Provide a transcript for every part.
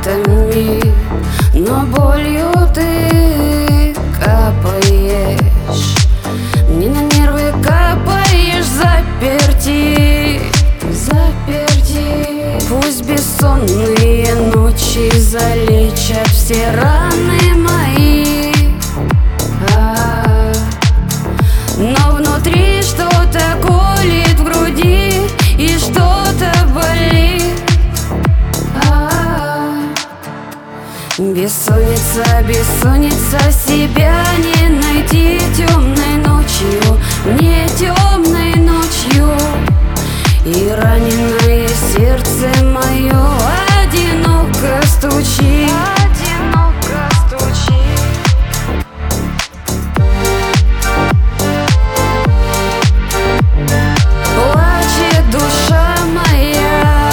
ароматами, но болью ты капаешь. Мне на нервы капаешь, заперти. Пусть бессонные ночи залечат все раны мои, но внутри что-то колет в груди и что-то болит. Бессонница, бессонница, себя не найти темной ночью, мне темной ночью. И раненое сердце мое одиноко стучит. Плачет душа моя,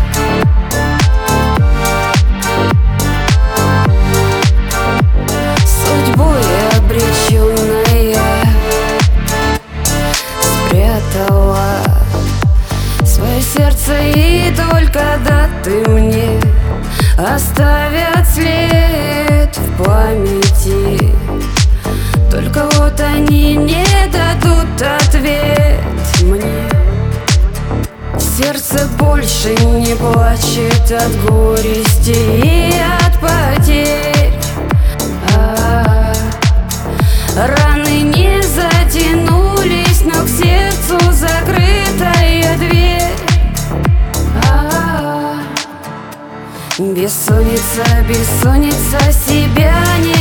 судьбой обреченная, спрятала свое сердце, и только даты мне оставят след в памяти. Только вот они не дадут ответ мне. Сердце больше не плачет от горести и от потерь. Раны не затянулись, но к сердцу закрытая дверь. Бессонница, бессонница, себя не